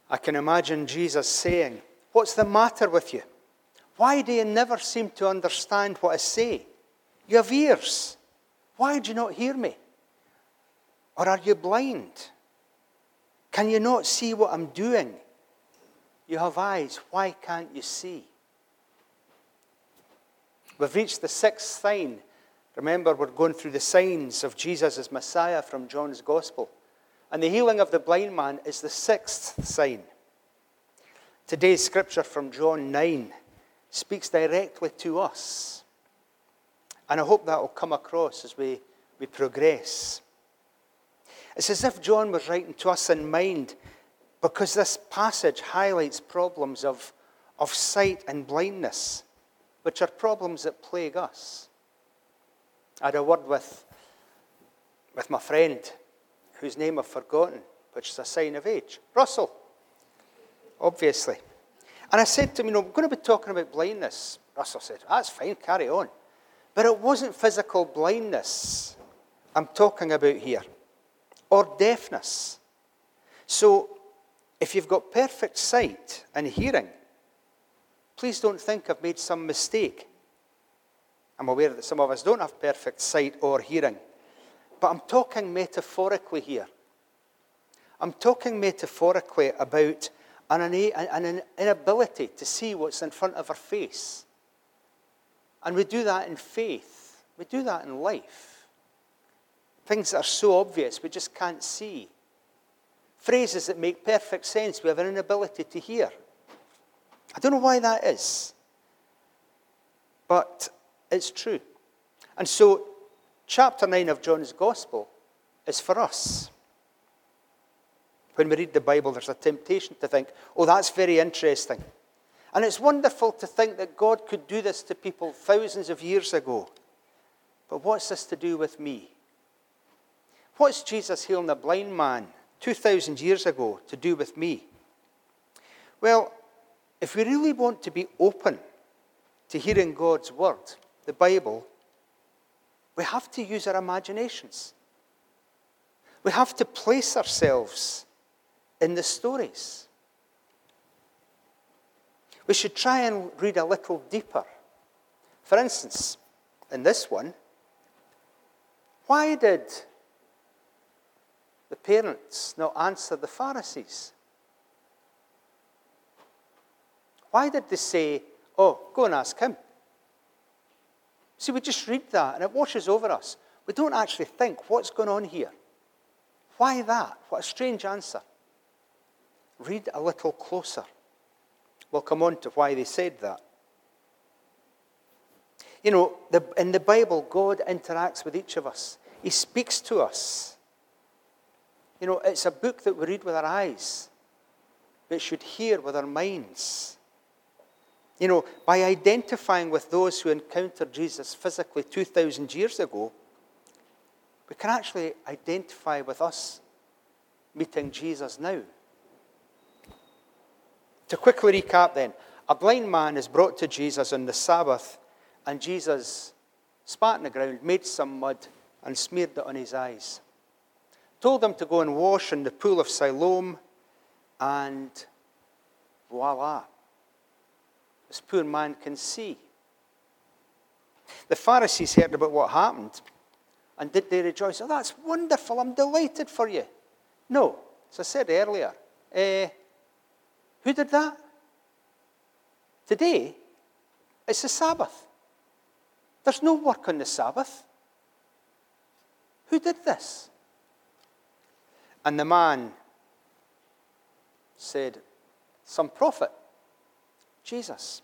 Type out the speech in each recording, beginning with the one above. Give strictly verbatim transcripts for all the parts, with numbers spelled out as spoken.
I can imagine Jesus saying, "What's the matter with you? Why do you never seem to understand what I say? You have ears. Why do you not hear me? Or are you blind? Can you not see what I'm doing? You have eyes. Why can't you see?" We've reached the sixth sign. Remember, we're going through the signs of Jesus as Messiah from John's Gospel. And the healing of the blind man is the sixth sign. Today's scripture from John nine speaks directly to us. And I hope that will come across as we, we progress. It's as if John was writing to us in mind, because this passage highlights problems of, of sight and blindness, which are problems that plague us. I had a word with, with my friend, whose name I've forgotten, which is a sign of age. Russell, obviously. And I said to him, you know, we're going to be talking about blindness. Russell said, "That's fine, carry on." But it wasn't physical blindness I'm talking about here, or deafness. So, if you've got perfect sight and hearing, please don't think I've made some mistake. I'm aware that some of us don't have perfect sight or hearing. But I'm talking metaphorically here. I'm talking metaphorically about an, an inability to see what's in front of our face. And we do that in faith. We do that in life. Things that are so obvious we just can't see. Phrases that make perfect sense we have an inability to hear. I don't know why that is. But it's true. And so, chapter nine of John's Gospel is for us. When we read the Bible, there's a temptation to think, oh, that's very interesting. And it's wonderful to think that God could do this to people thousands of years ago. But what's this to do with me? What's Jesus healing a blind man two thousand years ago to do with me? Well, if we really want to be open to hearing God's word, the Bible, we have to use our imaginations. We have to place ourselves in the stories. We should try and read a little deeper. For instance, in this one, why did the parents not answer the Pharisees? Why did they say, oh, go and ask him? See, we just read that and it washes over us. We don't actually think, what's going on here? Why that? What a strange answer. Read a little closer. We'll come on to why they said that. You know, the, in the Bible, God interacts with each of us. He speaks to us. You know, it's a book that we read with our eyes, but should hear with our minds. You know, by identifying with those who encountered Jesus physically two thousand years ago, we can actually identify with us meeting Jesus now. To quickly recap then, a blind man is brought to Jesus on the Sabbath, and Jesus spat on the ground, made some mud, and smeared it on his eyes. Told him to go and wash in the pool of Siloam, and voila, this poor man can see. The Pharisees heard about what happened, and did they rejoice? Oh, that's wonderful, I'm delighted for you. No, as I said earlier, eh, who did that? Today, it's the Sabbath. There's no work on the Sabbath. Who did this? And the man said, some prophet, Jesus.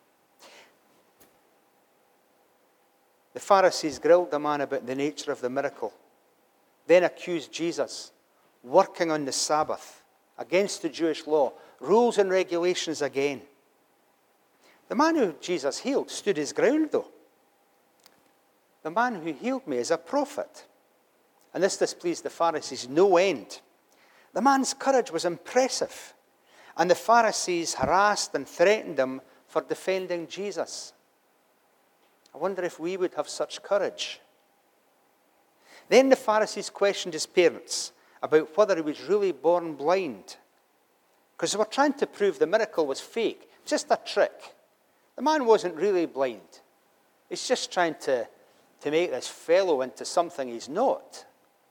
The Pharisees grilled the man about the nature of the miracle, then accused Jesus, working on the Sabbath, against the Jewish law, rules and regulations again. The man who Jesus healed stood his ground, though. The man who healed me is a prophet. And this displeased the Pharisees no end. The man's courage was impressive, and the Pharisees harassed and threatened him for defending Jesus. I wonder if we would have such courage. Then the Pharisees questioned his parents about whether he was really born blind. Because they were trying to prove the miracle was fake, just a trick. The man wasn't really blind. He's just trying to, to make this fellow into something he's not.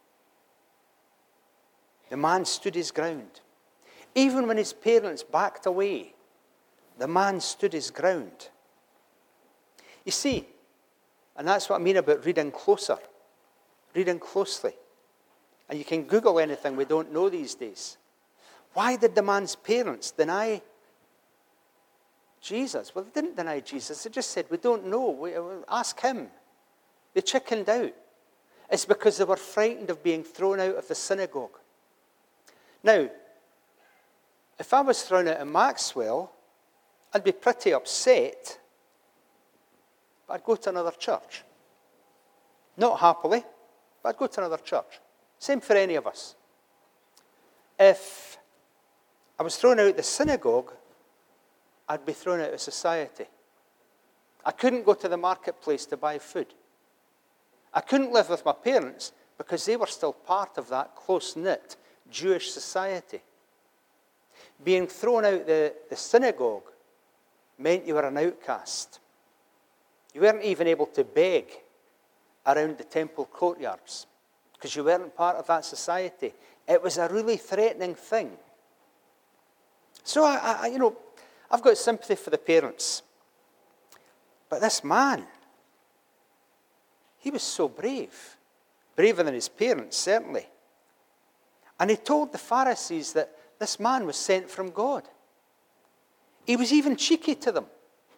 The man stood his ground. Even when his parents backed away, the man stood his ground. You see, and that's what I mean about reading closer, reading closely. And you can Google anything we don't know these days. Why did the man's parents deny Jesus? Well, they didn't deny Jesus. They just said, we don't know. We, ask him. They chickened out. It's because they were frightened of being thrown out of the synagogue. Now, if I was thrown out of Maxwell, I'd be pretty upset, but I'd go to another church. Not happily, but I'd go to another church. Same for any of us. If I was thrown out of the synagogue, I'd be thrown out of society. I couldn't go to the marketplace to buy food. I couldn't live with my parents because they were still part of that close-knit Jewish society. Being thrown out the, the synagogue meant you were an outcast. You weren't even able to beg around the temple courtyards because you weren't part of that society. It was a really threatening thing. So, I, I, you know, I've got sympathy for the parents. But this man, he was so brave. Braver than his parents, certainly. And he told the Pharisees that this man was sent from God. He was even cheeky to them.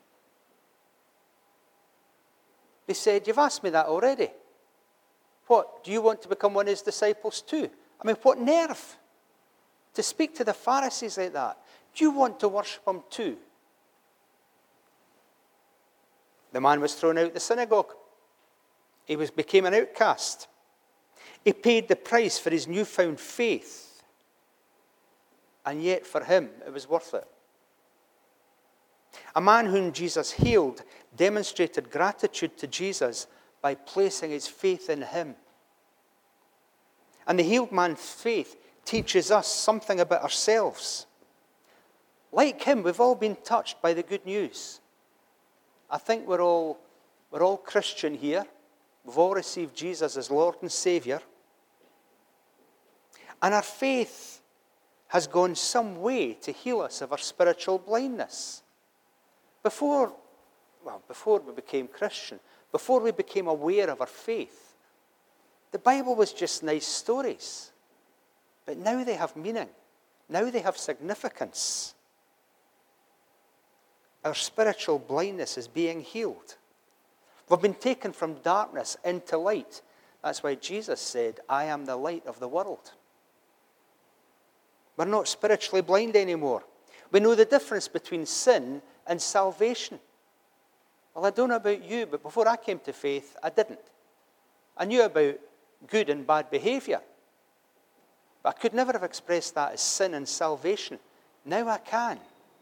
They said, you've asked me that already. What, do you want to become one of his disciples too? I mean, what nerve to speak to the Pharisees like that. Do you want to worship him too? The man was thrown out of the synagogue. He was, became an outcast. He paid the price for his newfound faith. And yet for him, it was worth it. A man whom Jesus healed demonstrated gratitude to Jesus by placing his faith in him. And the healed man's faith teaches us something about ourselves. Like him, we've all been touched by the good news. I think we're all, we're all Christian here. We've all received Jesus as Lord and Savior. And our faith has gone some way to heal us of our spiritual blindness. Before, well, before we became Christian, before we became aware of our faith, the Bible was just nice stories. But now they have meaning. Now they have significance. Our spiritual blindness is being healed. We've been taken from darkness into light. That's why Jesus said, I am the light of the world. We're not spiritually blind anymore. We know the difference between sin and salvation. Well, I don't know about you, but before I came to faith, I didn't. I knew about good and bad behavior. But I could never have expressed that as sin and salvation. Now I can.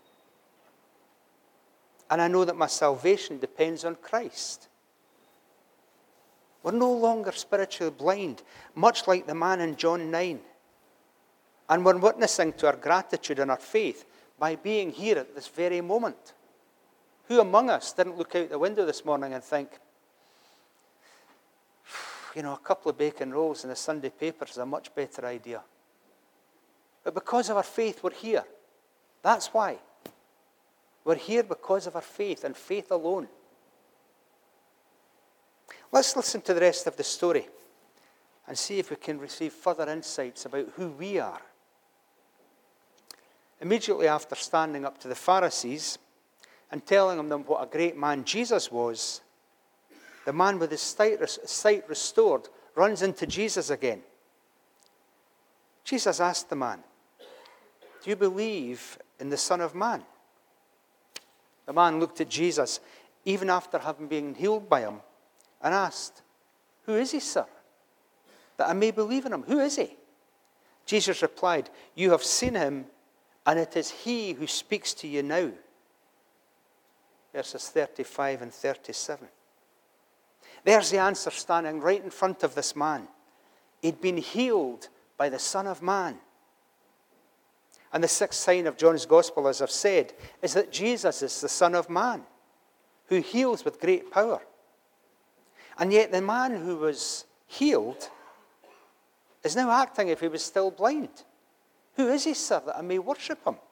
And I know that my salvation depends on Christ. We're no longer spiritually blind, much like the man in John nine. And we're witnessing to our gratitude and our faith by being here at this very moment. Who among us didn't look out the window this morning and think, you know, a couple of bacon rolls in the Sunday paper is a much better idea. But because of our faith, we're here. That's why. We're here because of our faith and faith alone. Let's listen to the rest of the story and see if we can receive further insights about who we are. Immediately after standing up to the Pharisees and telling them what a great man Jesus was, the man with his sight restored runs into Jesus again. Jesus asked the man, do you believe in the Son of Man? The man looked at Jesus, even after having been healed by him, and asked, who is he, sir? That I may believe in him. Who is he? Jesus replied, you have seen him, and it is he who speaks to you now. Verses thirty-five and thirty-seven. There's the answer standing right in front of this man. He'd been healed by the Son of Man. And the sixth sign of John's Gospel, as I've said, is that Jesus is the Son of Man, who heals with great power. And yet the man who was healed is now acting if he was still blind. Who is he, sir, that I may worship him?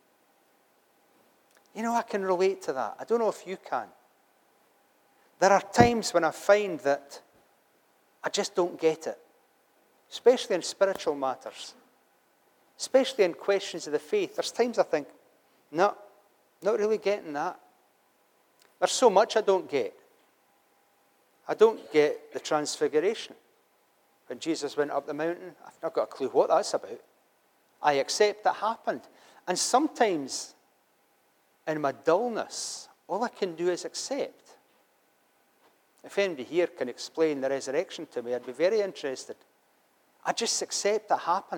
You know, I can relate to that. I don't know if you can. There are times when I find that I just don't get it, especially in spiritual matters, especially in questions of the faith. There's times I think, no, not really getting that. There's so much I don't get. I don't get the transfiguration. When Jesus went up the mountain, I've not got a clue what that's about. I accept that happened. And sometimes, in my dullness, all I can do is accept. If anybody here can explain the resurrection to me, I'd be very interested. I just accept that happened.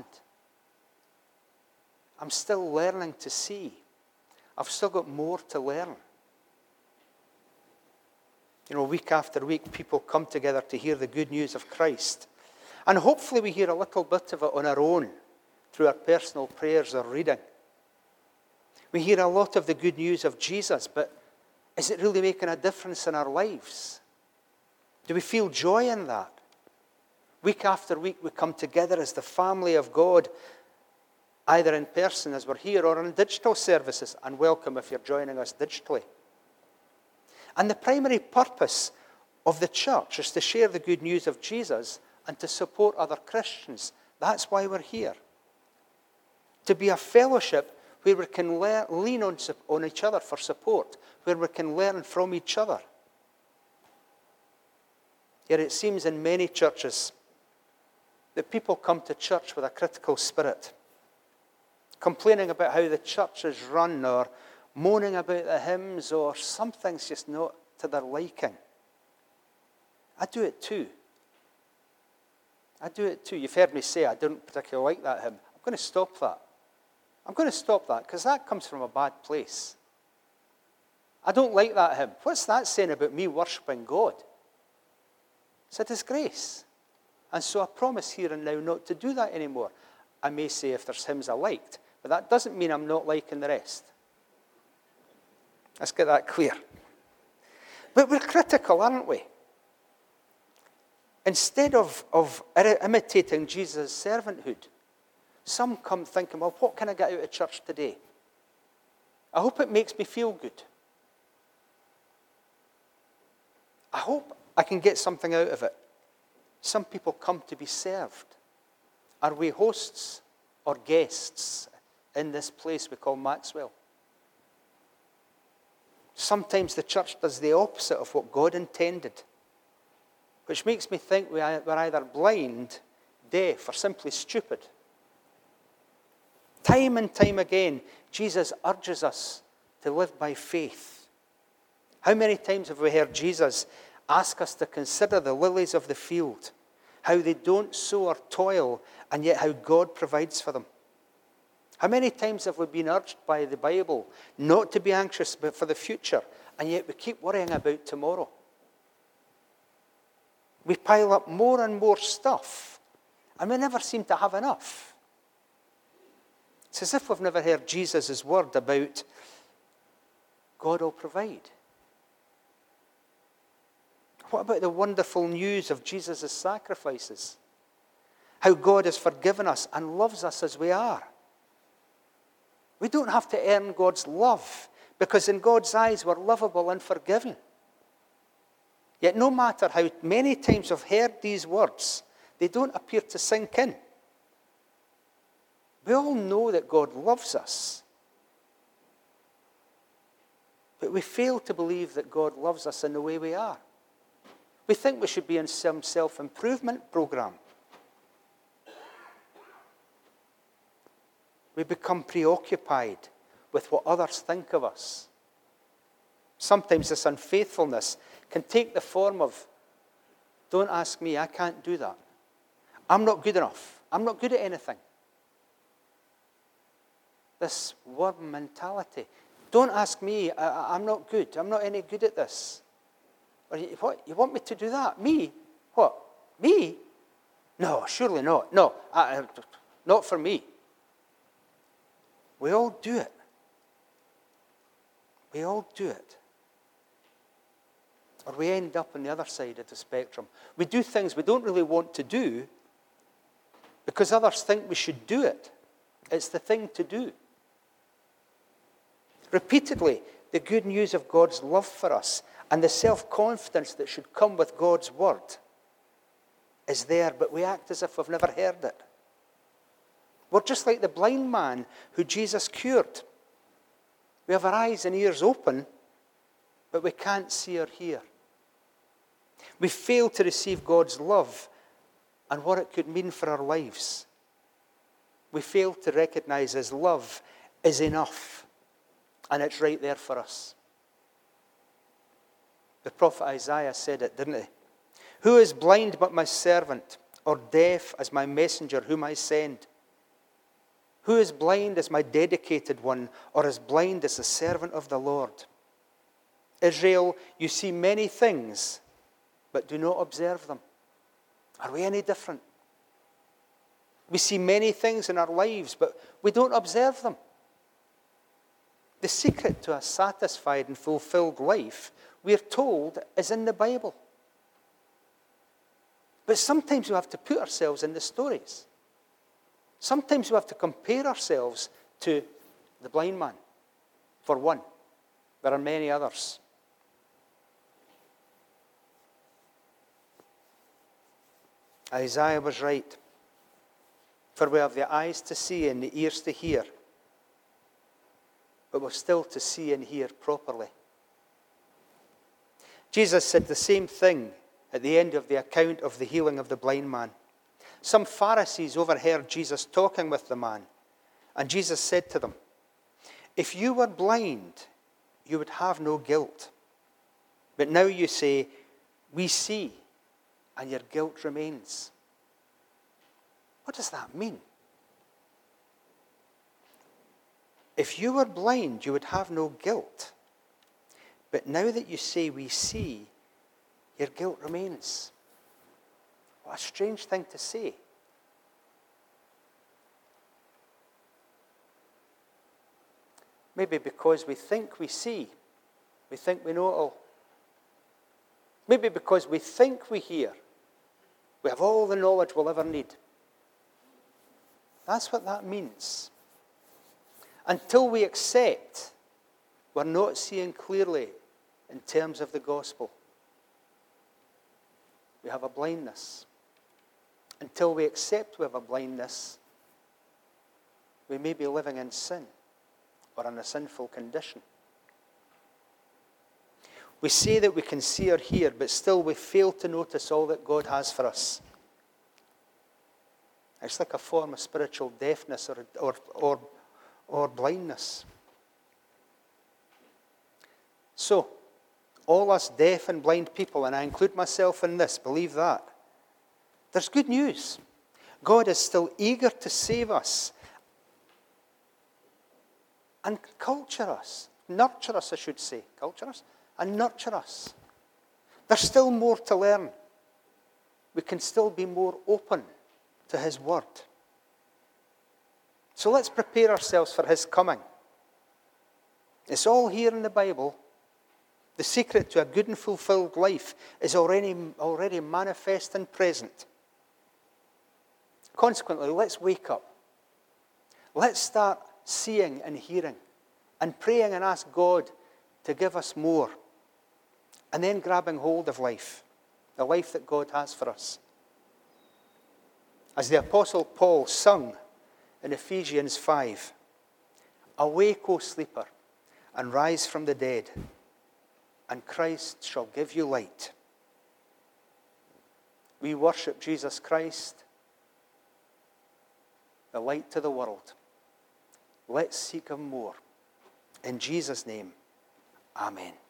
I'm still learning to see. I've still got more to learn. You know, week after week, people come together to hear the good news of Christ. And hopefully we hear a little bit of it on our own, through our personal prayers or reading. We hear a lot of the good news of Jesus, but is it really making a difference in our lives? Do we feel joy in that? Week after week, we come together as the family of God, either in person as we're here or in digital services, and welcome if you're joining us digitally. And the primary purpose of the church is to share the good news of Jesus and to support other Christians. That's why we're here. To be a fellowship where we can learn, lean on, on each other for support, where we can learn from each other. Yet it seems in many churches that people come to church with a critical spirit, complaining about how the church is run, or moaning about the hymns, or something's just not to their liking. I do it too. I do it too. You've heard me say I don't particularly like that hymn. I'm going to stop that. I'm going to stop that because that comes from a bad place. I don't like that hymn. What's that saying about me worshipping God? It's a disgrace. And so I promise here and now not to do that anymore. I may say if there's hymns I liked, but that doesn't mean I'm not liking the rest. Let's get that clear. But we're critical, aren't we? Instead of, of imitating Jesus' servanthood, some come thinking, well, what can I get out of church today? I hope it makes me feel good. I hope I can get something out of it. Some people come to be served. Are we hosts or guests in this place we call Maxwell? Sometimes the church does the opposite of what God intended, which makes me think we're either blind, deaf, or simply stupid. Time and time again, Jesus urges us to live by faith. How many times have we heard Jesus ask us to consider the lilies of the field, how they don't sow or toil, and yet how God provides for them? How many times have we been urged by the Bible not to be anxious for the future, and yet we keep worrying about tomorrow? We pile up more and more stuff, and we never seem to have enough. It's as if we've never heard Jesus' word about God will provide. What about the wonderful news of Jesus' sacrifices? How God has forgiven us and loves us as we are. We don't have to earn God's love, because in God's eyes we're lovable and forgiven. Yet no matter how many times I've heard these words, they don't appear to sink in. We all know that God loves us, but we fail to believe that God loves us in the way we are. We think we should be in some self-improvement program. We become preoccupied with what others think of us. Sometimes this unfaithfulness can take the form of, don't ask me, I can't do that. I'm not good enough. I'm not good at anything. This worm mentality. Don't ask me, I, I'm not good. I'm not any good at this. Or you, what, you want me to do that? Me? What? Me? No, surely not. No, I, not for me. We all do it. We all do it. Or we end up on the other side of the spectrum. We do things we don't really want to do because others think we should do it. It's the thing to do. Repeatedly, the good news of God's love for us and the self-confidence that should come with God's word is there, but we act as if we've never heard it. We're just like the blind man who Jesus cured. We have our eyes and ears open, but we can't see or hear. We fail to receive God's love and what it could mean for our lives. We fail to recognize His love is enough, and it's right there for us. The prophet Isaiah said it, didn't he? Who is blind but my servant, or deaf as my messenger whom I send? Who is blind as my dedicated one, or as blind as the servant of the Lord? Israel, you see many things, but do not observe them. Are we any different? We see many things in our lives, but we don't observe them. The secret to a satisfied and fulfilled life, we're told, is in the Bible. But sometimes we have to put ourselves in the stories. Sometimes we have to compare ourselves to the blind man, for one. There are many others. Isaiah was right. For we have the eyes to see and the ears to hear, but we're still to see and hear properly. Jesus said the same thing at the end of the account of the healing of the blind man. Some Pharisees overheard Jesus talking with the man, and Jesus said to them, if you were blind, you would have no guilt. But now you say, we see, and your guilt remains. What does that mean? If you were blind, you would have no guilt. But now that you say we see, your guilt remains. What a strange thing to say. Maybe because we think we see, we think we know it all. Maybe because we think we hear, we have all the knowledge we'll ever need. That's what that means. Until we accept, we're not seeing clearly in terms of the gospel. We have a blindness. Until we accept we have a blindness, we may be living in sin or in a sinful condition. We say that we can see or hear, but still we fail to notice all that God has for us. It's like a form of spiritual deafness or, or, or, or blindness. So, all us deaf and blind people, and I include myself in this, believe that. There's good news. God is still eager to save us and culture us, nurture us, I should say, culture us and nurture us. There's still more to learn. We can still be more open to His word. So let's prepare ourselves for His coming. It's all here in the Bible. The secret to a good and fulfilled life is already, already manifest and present. Consequently, let's wake up. Let's start seeing and hearing and praying and ask God to give us more. And then grabbing hold of life, the life that God has for us. As the Apostle Paul sung in Ephesians five, awake, O sleeper, and rise from the dead, and Christ shall give you light. We worship Jesus Christ, the light to the world. Let's seek Him more. In Jesus' name, amen.